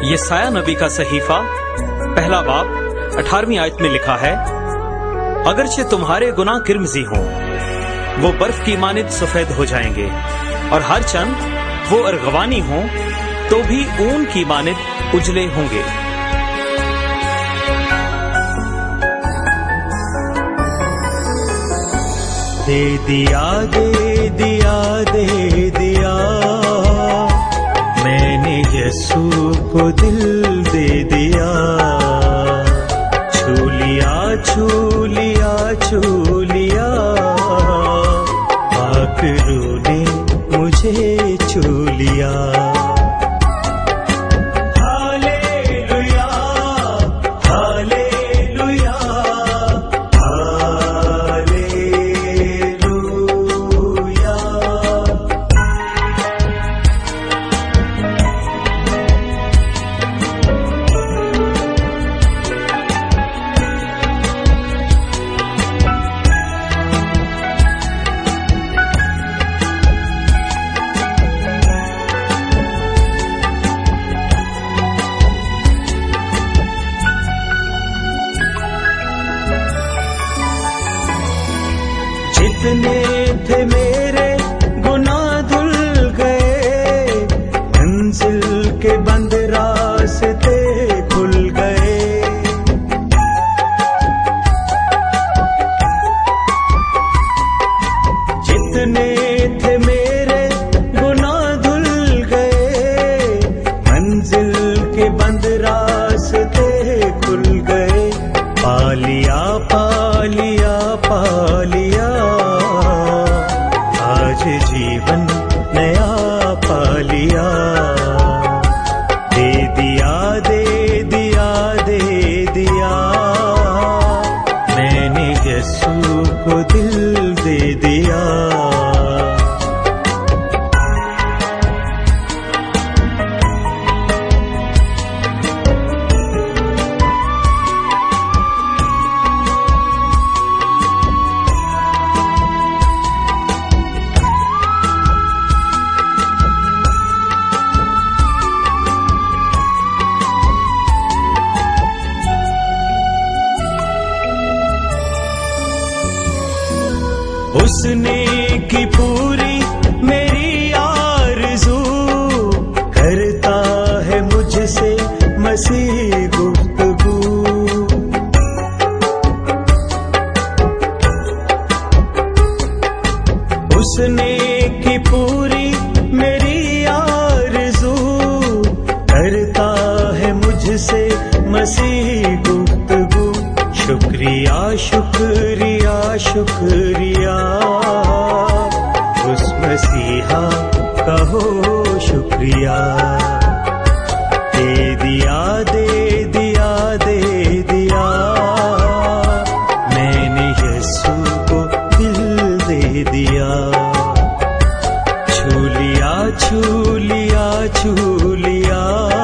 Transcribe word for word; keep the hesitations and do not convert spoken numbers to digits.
यसाया नबी का सहीफा पहला बाब अठारहवीं आयत में लिखा है, अगरचे तुम्हारे गुनाह किरमजी हों, वो बर्फ की मानित सफेद हो जाएंगे, और हर चंद वो अर्गवानी हों तो भी ऊन की मानित उजले होंगे। दे दिया दे दिया दे दिया मैंने यीशु को दिल दे दिया, छू लिया छू लिया छू लिया, पाक रूह ने मुझे छू लिया। जितने थे मेरे गुनाह धुल गए, मंजिल के बंद रास्ते खुल गए। जितने थे मेरे गुनाह धुल गए, मंजिल के बंद रास्ते खुल गए। पालिया पालिया पालिया जीवन नया पालिया, दे दिया दे दिया दे दिया मैंने यीशु को दिल दे दिया। उसने की पूरी मेरी आरज़ू, करता है मुझसे मसीह गुफ्तगू। उसने की पूरी मेरी आरज़ू, करता है मुझसे मसीह गुफ्तगू। शुक्रिया शुक्रिया शुक्रिया उस मसीहा का हो शुक्रिया। दे दिया दे दिया दे दिया मैंने यीशु को दिल दे दिया। छू लिया छू लिया छू लिया